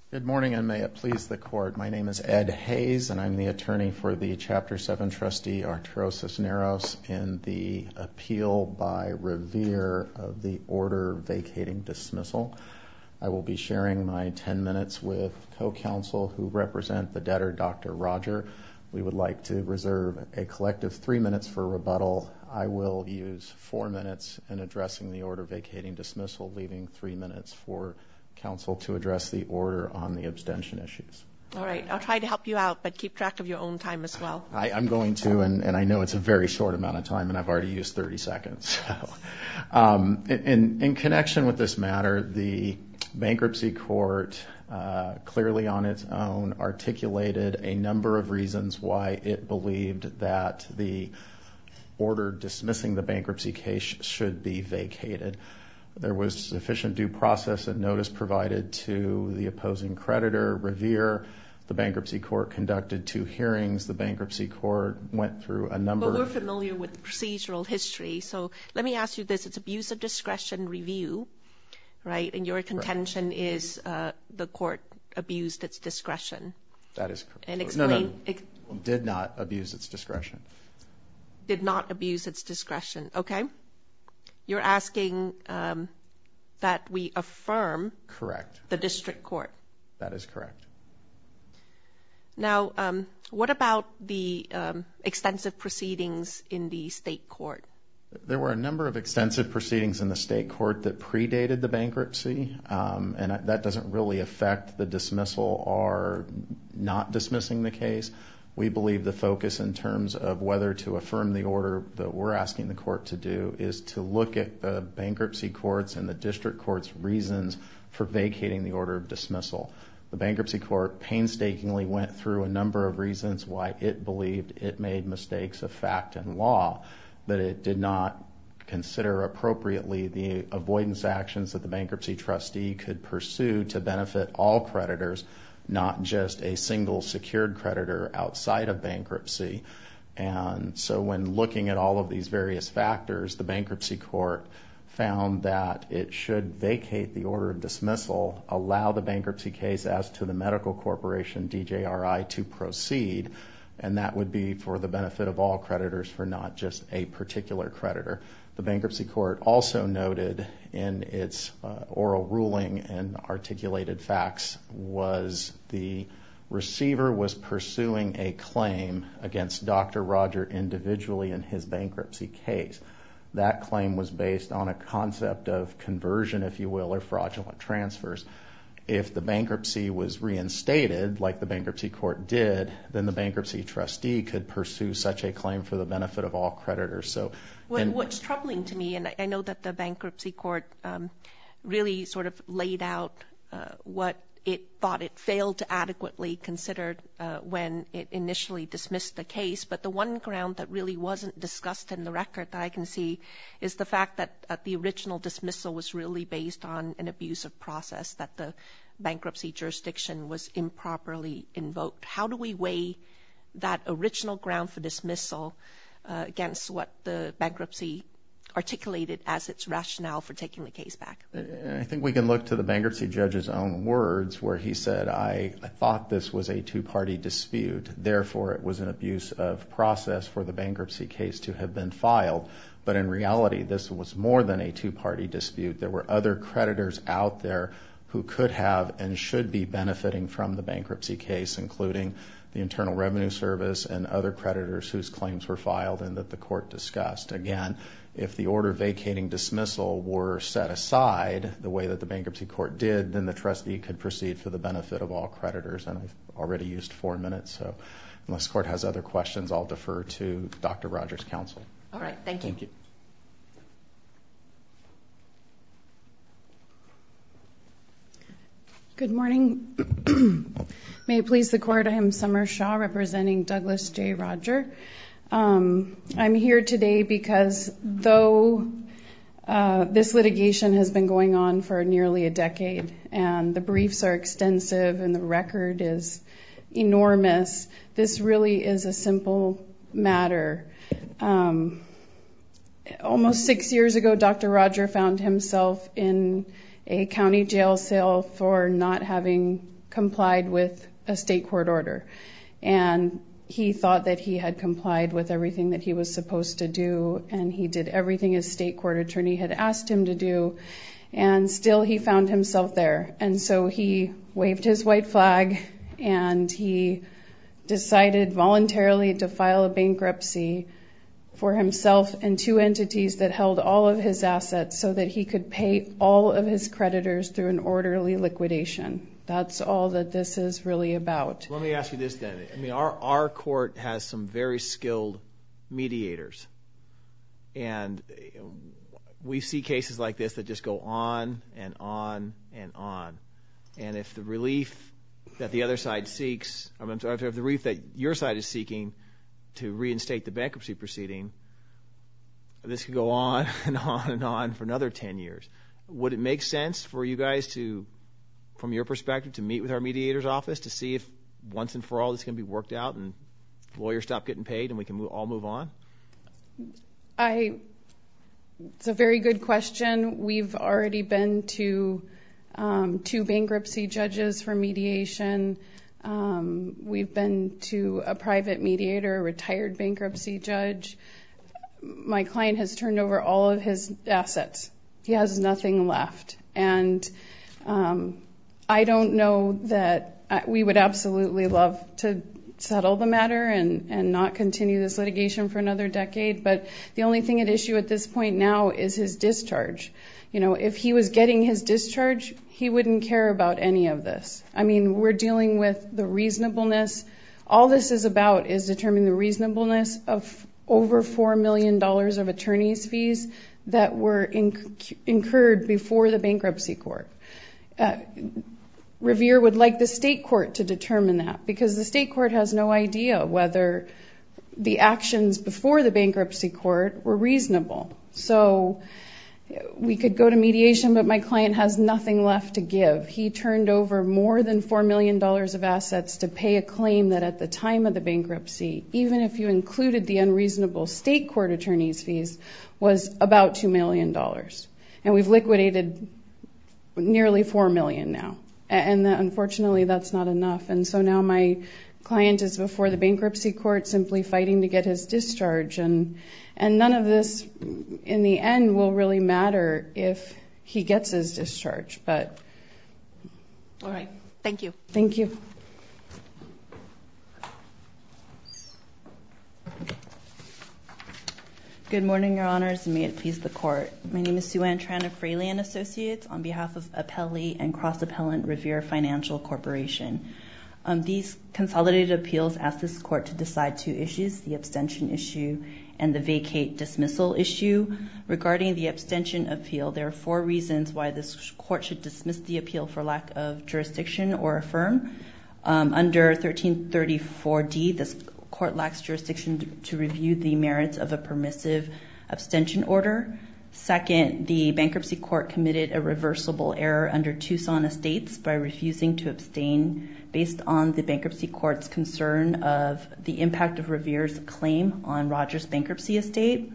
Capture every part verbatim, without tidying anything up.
Good morning, and may it please the Court. My name is Ed Hayes, and I'm the attorney for the Chapter seven trustee Arturo Cisneros in the appeal by Revere of the order vacating dismissal. I will be sharing my ten minutes with co-counsel who represent the debtor, Doctor Roger. We would like to reserve a collective three minutes for rebuttal. I will use four minutes in addressing the order vacating dismissal, leaving three minutes for counsel to address the order on the abstention issues. All right. I'll try to help you out, but keep track of your own time as well. I, I'm going to, and, and I know it's a very short amount of time, and I've already used thirty seconds. So, um, in, in connection with this matter, the bankruptcy court uh, clearly on its own articulated a number of reasons why it believed that the order dismissing the bankruptcy case should be vacated. There was sufficient due process and notice provided to the opposing creditor, Revere. The bankruptcy court conducted two hearings. The bankruptcy court went through a number of... Well, we're familiar with the procedural history, so let me ask you this. It's abuse of discretion review, right? And your contention right. is uh, the court abused its discretion. That is correct. And explain... No, no, ex- did not abuse its discretion. Did not abuse its discretion. Okay. You're asking um, that we affirm correct. The district court. That is correct. Now, um, what about the um, extensive proceedings in the state court? There were a number of extensive proceedings in the state court that predated the bankruptcy, um, and that doesn't really affect the dismissal or not dismissing the case. We believe the focus in terms of whether to affirm the order that we're asking the court to do is to look at the bankruptcy courts and the district court's reasons for vacating the order of dismissal. The bankruptcy court painstakingly went through a number of reasons why it believed it made mistakes of fact and law, that it did not consider appropriately the avoidance actions that the bankruptcy trustee could pursue to benefit all creditors, not just a single secured creditor outside of bankruptcy. And so when looking at all of these various factors, the bankruptcy court found that it should vacate the order of dismissal, allow the bankruptcy case as to the medical corporation, D J R I, to proceed, and that would be for the benefit of all creditors for not just a particular creditor. The bankruptcy court also noted in its uh, oral ruling and articulated facts was the receiver was pursuing a claim against Doctor Roger individually in his bankruptcy case. That claim was based on a concept of conversion, if you will, or fraudulent transfers. If the bankruptcy was reinstated, like the bankruptcy court did, then the bankruptcy trustee could pursue such a claim for the benefit of all creditors. So, well, what's troubling to me, and I know that the bankruptcy court um, really sort of laid out uh, what it thought it failed to adequately consider uh, when it initially dismissed the case, but the one ground that really wasn't discussed in the record that I can see is the fact that uh, the original dismissal was really based on an abusive process, that the bankruptcy jurisdiction was improperly invoked. How do we weigh that original ground for dismissal uh, against what the bankruptcy articulated as its rationale for taking the case back? I think we can look to the bankruptcy judge's own words where he said, I, I thought this was a two-party dispute, therefore it was an abuse of process for the bankruptcy case to have been filed. But in reality, this was more than a two-party dispute. There were other creditors out there who could have and should be benefiting from the bankruptcy case, including the Internal Revenue Service and other creditors whose claims were filed and that the court discussed. Again, if the order vacating dismissal were set aside the way that the bankruptcy court did, then the trustee could proceed for the benefit of all creditors. And I've already used four minutes, so unless the court has other questions, I'll defer to Doctor Rogers' counsel. All right, thank you. Thank you. Good morning. May it please the court, I am Summer Shaw representing Douglas J. Roger. Um, I'm here today because though uh, this litigation has been going on for nearly a decade and the briefs are extensive and the record is enormous, this really is a simple matter. Um, almost six years ago, Doctor Roger found himself in a county jail cell for not having complied with a state court order. And he thought that he had complied with everything that he was supposed to do, and he did everything his state court attorney had asked him to do, and still he found himself there. And so he waved his white flag, and he decided voluntarily to file a bankruptcy for himself and two entities that held all of his assets so that he could pay all of his creditors through an orderly liquidation. That's all that this is really about. Let me ask you this then. I mean, our, our court has some very skilled mediators. And we see cases like this that just go on and on and on. And if the relief that the other side seeks, I'm sorry, if the relief that your side is seeking to reinstate the bankruptcy proceeding, this could go on and on and on for another ten years. Would it make sense for you guys to, from your perspective, to meet with our mediator's office to see if once and for all this can be worked out and lawyers stop getting paid and we can move, all move on? I, it's a very good question. We've already been to um, two bankruptcy judges for mediation. Um, we've been to a private mediator, a retired bankruptcy judge. My client has turned over all of his assets. He has nothing left. And um, I don't know that I, we would absolutely love to settle the matter and, and not continue this litigation for another decade. But the only thing at issue at this point now is his discharge. You know, if he was getting his discharge, he wouldn't care about any of this. I mean, we're dealing with the reasonableness. All this is about is determining the reasonableness of over four million dollars of attorney's fees that were inc- incurred before the bankruptcy court. Uh, Revere would like the state court to determine that because the state court has no idea whether the actions before the bankruptcy court were reasonable. So we could go to mediation, but my client has nothing left to give. He turned over more than four million dollars of assets to pay a claim that at the time of the bankruptcy, even if you included the unreasonable state court attorney's fees, was about two million dollars. And we've liquidated nearly four million dollars now. And that, unfortunately, that's not enough. And so now my client is before the bankruptcy court simply fighting to get his discharge. And and none of this, in the end, will really matter if he gets his discharge. But all right. Thank you. Thank you. Good morning, Your Honors, and may it please the Court. My name is Sue Ann Tran of Fraley and Associates on behalf of Appellee and Cross-Appellant Revere Financial Corporation. Um, these consolidated appeals ask this Court to decide two issues, the abstention issue and the vacate dismissal issue. Regarding the abstention appeal, there are four reasons why this Court should dismiss the appeal for lack of jurisdiction or affirm. Um, under thirteen thirty-four D, this Court lacks jurisdiction to review the merits of a permissive abstention order. Second, the bankruptcy court committed a reversible error under Tucson Estates by refusing to abstain based on the bankruptcy court's concern of the impact of Revere's claim on Rogers' bankruptcy estate.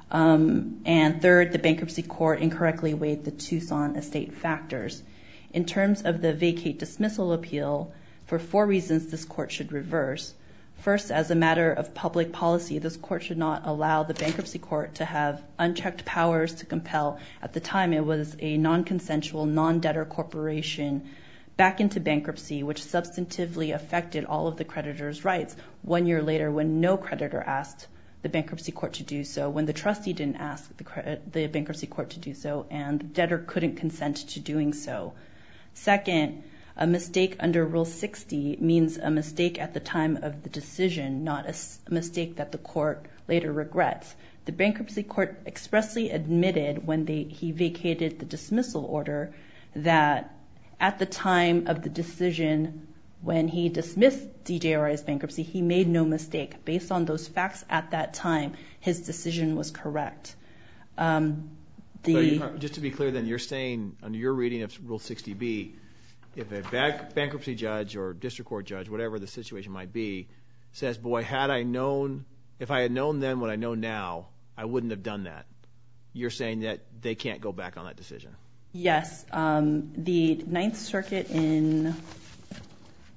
Um, and third, the bankruptcy court incorrectly weighed the Tucson estate factors. In terms of the vacate dismissal appeal, for four reasons this Court should reverse. First, as a matter of public policy, this Court should not allow the bankruptcy court to have unchecked powers to compel, at the time it was a non-consensual, non-debtor corporation, back into bankruptcy, which substantively affected all of the creditor's rights. One year later, when no creditor asked the bankruptcy court to do so, when the trustee didn't ask the, cre- the bankruptcy court to do so, and the debtor couldn't consent to doing so. Second, a mistake under Rule sixty means a mistake at the time of the decision, not a, a mistake that the court later regrets. The bankruptcy court expressly admitted when they, he vacated the dismissal order that at the time of the decision when he dismissed D J R I's bankruptcy, he made no mistake. Based on those facts at that time, his decision was correct. Um, the so you, just to be clear then, you're saying under your reading of Rule sixty B, if a bankruptcy judge or district court judge, whatever the situation might be, says, boy, had I known, if I had known then what I know now, I wouldn't have done that. You're saying that they can't go back on that decision? Yes. Um, the Ninth Circuit in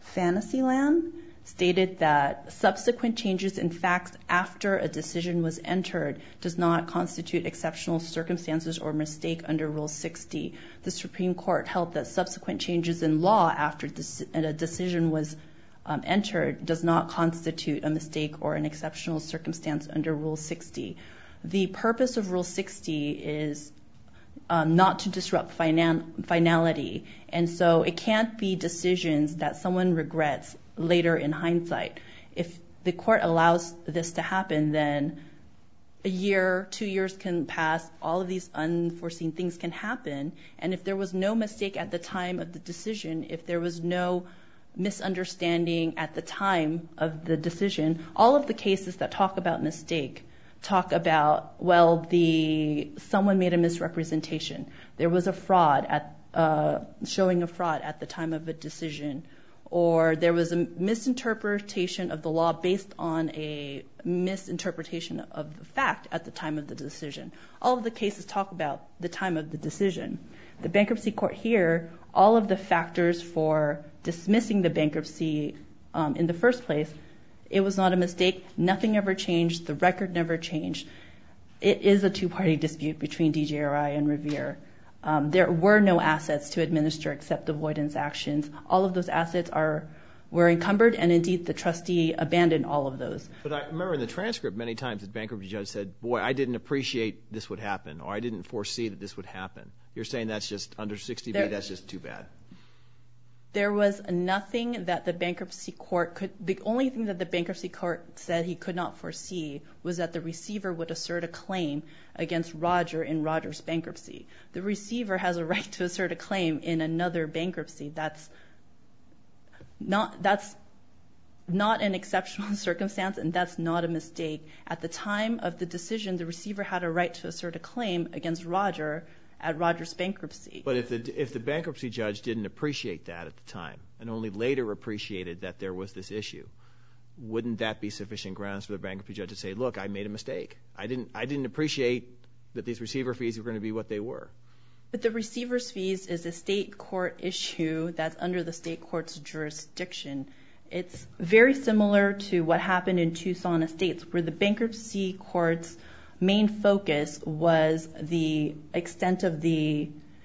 Fantasyland stated that subsequent changes in facts after a decision was entered does not constitute exceptional circumstances or mistake under Rule sixty. The Supreme Court held that subsequent changes in law after a decision was um, entered does not constitute a mistake or an exceptional circumstance under Rule sixty. The purpose of Rule sixty is um, not to disrupt finan- finality, and so it can't be decisions that someone regrets later in hindsight. If the court allows this to happen, then a year, two years can pass, all of these unforeseen things can happen, and if there was no mistake at the time of the decision, if there was no misunderstanding at the time of the decision, all of the cases that talk about mistake talk about, well, the someone made a misrepresentation. There was a fraud at uh, showing a fraud at the time of a decision, or there was a misinterpretation of the law based on a misinterpretation of the fact at the time of the decision. All of the cases talk about the time of the decision. The bankruptcy court here, all of the factors for dismissing the bankruptcy um, in the first place, it was not a mistake. Nothing ever changed. The record never changed. It is a two-party dispute between D J R I and Revere. Um, there were no assets to administer except avoidance actions. All of those assets are were encumbered, and indeed the trustee abandoned all of those. But I remember in the transcript many times the bankruptcy judge said, boy, I didn't appreciate this would happen, or I didn't foresee that this would happen. You're saying that's just under sixty B, there, that's just too bad. There was nothing that the bankruptcy court could, the only thing that the bankruptcy court said he could not foresee was that the receiver would assert a claim against Roger in Roger's bankruptcy. The receiver has a right to assert a claim in another bankruptcy. That's not, that's not an exceptional circumstance, and that's not a mistake. At the time of the decision, the receiver had a right to assert a claim against Roger at Roger's bankruptcy. But if the if the bankruptcy judge didn't appreciate that at the time and only later appreciated that there was this issue, wouldn't that be sufficient grounds for the bankruptcy judge to say, look, I made a mistake. I didn't I didn't appreciate that these receiver fees were going to be what they were. But the receiver's fees is a state court issue that's under the state court's jurisdiction. It's very similar to what happened in Tucson Estates, where the bankruptcy court's main focus was the extent of the,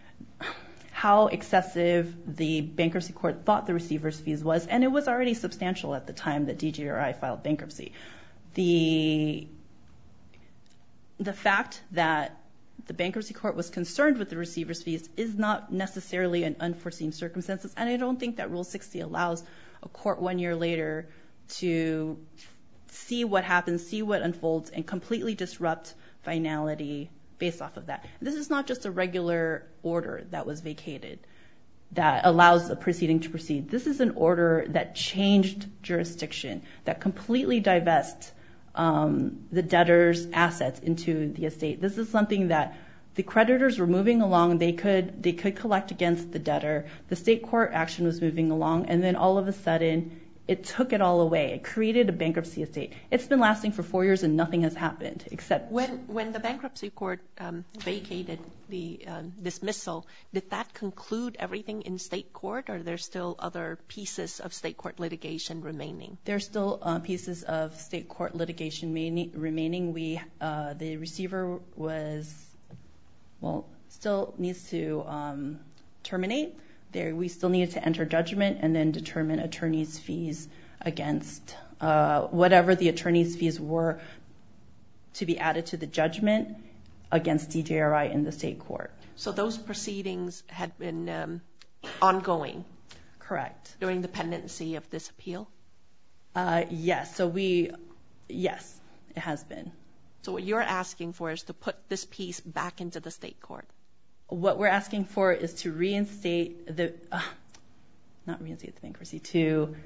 how excessive the bankruptcy court thought the receiver's fees was, and it was already substantial at the time that D J R I filed bankruptcy. The, the fact that the bankruptcy court was concerned with the receiver's fees is not necessarily an unforeseen circumstances, and I don't think that Rule sixty allows a court one year later to see what happens, see what unfolds, and completely disrupt finality based off of that. This is not just a regular order that was vacated that allows the proceeding to proceed. This is an order that changed jurisdiction, that completely divests um, the debtor's assets into the estate. This is something that the creditors were moving along. They could they could collect against the debtor. The state court action was moving along, and then all of a sudden, it took it all away. It created a bankruptcy estate. It's been lasting for four years and nothing has happened except... When when the bankruptcy court um, vacated the um, dismissal, did that conclude everything in state court, or are there still other pieces of state court litigation remaining? There's still uh, pieces of state court litigation remaining. We, uh, the receiver was, well, still needs to um, terminate. There, we still needed to enter judgment and then determine attorney's fees against uh, whatever the attorney's fees were to be added to the judgment against D J R I in the state court. So those proceedings had been um, ongoing? Correct. During the pendency of this appeal? Uh, yes. So we, yes, it has been. So what you're asking for is to put this piece back into the state court? What we're asking for is to reinstate the, uh, not reinstate the bankruptcy, to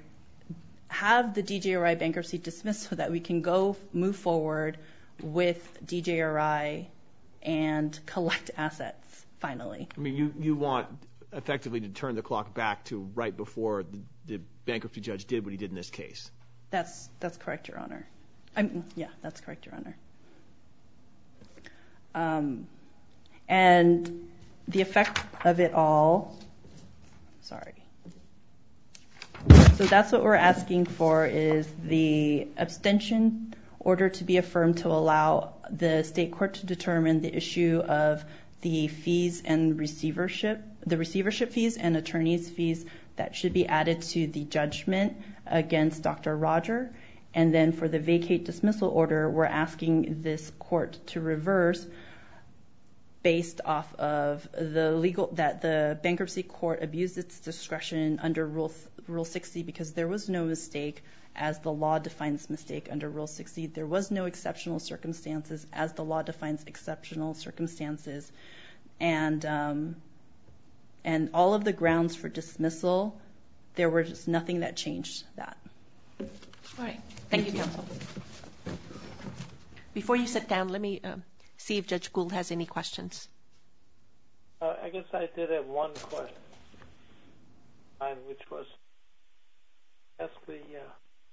have the D J R I bankruptcy dismissed so that we can go move forward with D J R I and collect assets, finally. I mean, you, you want effectively to turn the clock back to right before the, the bankruptcy judge did what he did in this case. That's, that's correct, Your Honor. I mean, yeah, that's correct, Your Honor. Um, and the effect of it all, sorry. So that's what we're asking for, is the abstention order to be affirmed to allow the state court to determine the issue of the fees and receivership, the receivership fees and attorney's fees that should be added to the judgment against Doctor Rodger. And then for the vacate dismissal order, we're asking this court to reverse based off of the legal, that the bankruptcy court abused its discretion under Rule Rule sixty, because there was no mistake as the law defines mistake under Rule sixty. There was no exceptional circumstances as the law defines exceptional circumstances. And um, and all of the grounds for dismissal, there was just nothing that changed that. All right. Thank, Thank you, you, counsel. Before you sit down, let me um, see if Judge Gould has any questions. Uh, I guess I did have one question, which was ask the, uh,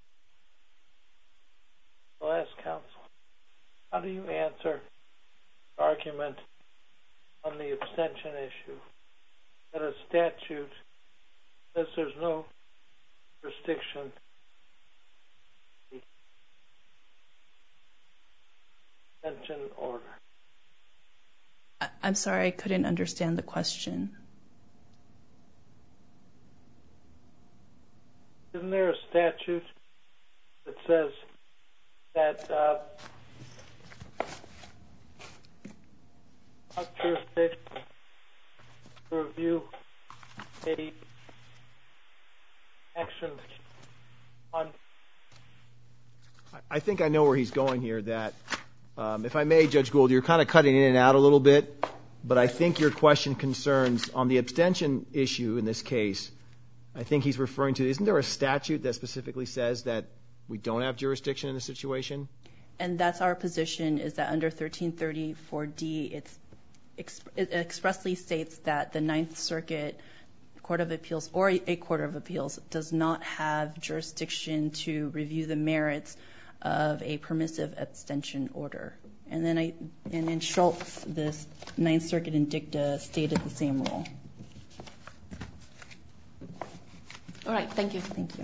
the last counsel, how do you answer the argument on the abstention issue that a statute says there's no jurisdiction abstention order? I'm sorry, I couldn't understand the question. Isn't there a statute that says that uh, jurisdiction to review a action on? I think I know where he's going here. That, um, if I may, Judge Gould, you're kind of cutting in and out a little bit, but I think your question concerns on the abstention issue in this case. I think he's referring to, isn't there a statute that specifically says that we don't have jurisdiction in this situation? And that's our position, is that under thirteen thirty-four D, it's, it expressly states that the Ninth Circuit Court of Appeals or a Court of Appeals does not have jurisdiction to review the merits of a permissive abstention order. And then I, and in Schultz, this Ninth Circuit in dicta stated the same rule. All right, thank you. Thank you.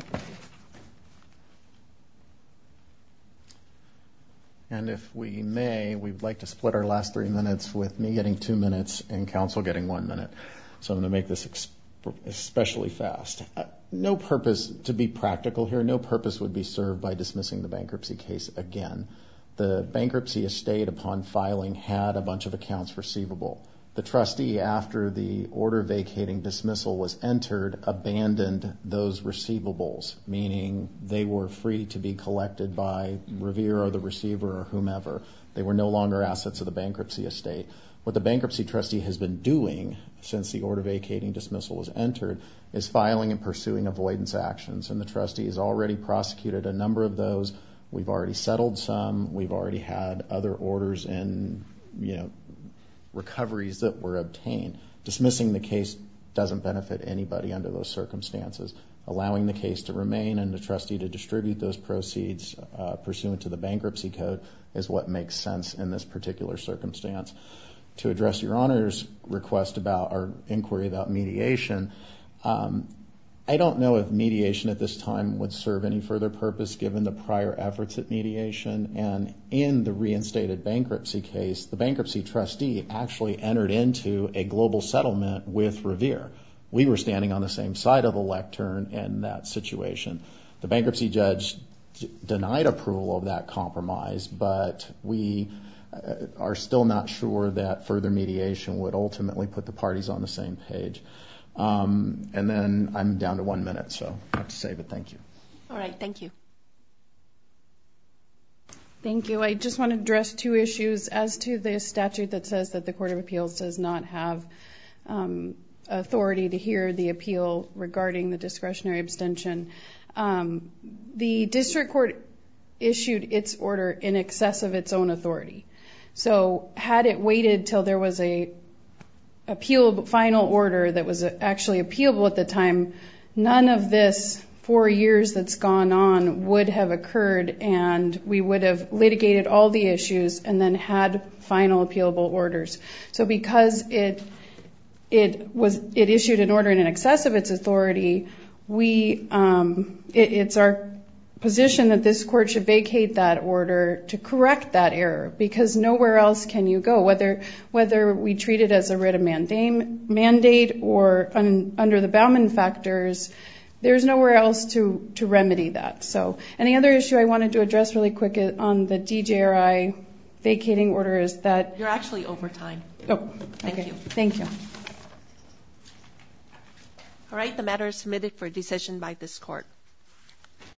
And if we may, we'd like to split our last three minutes with me getting two minutes and counsel getting one minute. So I'm going to make this exp- especially fast. Uh, no purpose, to be practical here, no purpose would be served by dismissing the bankruptcy case again. The bankruptcy estate, upon filing, had a bunch of accounts receivable. The trustee, after the order vacating dismissal was entered, abandoned those receivables, meaning they were free to be collected by Revere or the receiver or whomever. They were no longer assets of the bankruptcy estate. What the bankruptcy trustee has been doing since the order vacating dismissal was entered is filing and pursuing avoidance actions, and the trustee has already prosecuted a number of those. We've already settled some. We've already had other orders and, you know, recoveries that were obtained. Dismissing the case doesn't benefit anybody under those circumstances. Allowing the case to remain and the trustee to distribute those proceeds uh, pursuant to the bankruptcy code is what makes sense in this particular circumstance. To address Your Honor's request about our inquiry about mediation, um, I don't know if mediation at this time would serve any further purpose given the prior efforts at mediation. And in the reinstated bankruptcy case, the bankruptcy trustee actually entered into a global settlement with Revere. We were standing on the same side of the lectern in that situation. The bankruptcy judge d- denied approval of that compromise, but we uh, are still not sure that further mediation would ultimately put the parties on the same page. Um, and then I'm down to one minute, so I have to save it. Thank you. All right, thank you. Thank you. I just want to address two issues. As to the statute that says that the Court of Appeals does not have um, authority to hear the appeal regarding the discretionary abstention, um, the district court issued its order in excess of its own authority. So had it waited till there was a appealable final order that was actually appealable at the time, none of this four years that's gone on would have occurred, and we would have litigated all the issues and then had final appealable orders. So because it it was it issued an order in excess of its authority, we, um, it, it's our position that this court should vacate that order to correct that error, because nowhere else can you go, whether whether we treat it as a writ of mandate, mandate or un, under the Bauman factors, there's nowhere else to, to remedy that. So, and the other issue I wanted to address really quick on the D J R I vacating order is that... You're actually over time. Oh, Thank okay. you. Thank you. All right, the matter is submitted for decision by this court.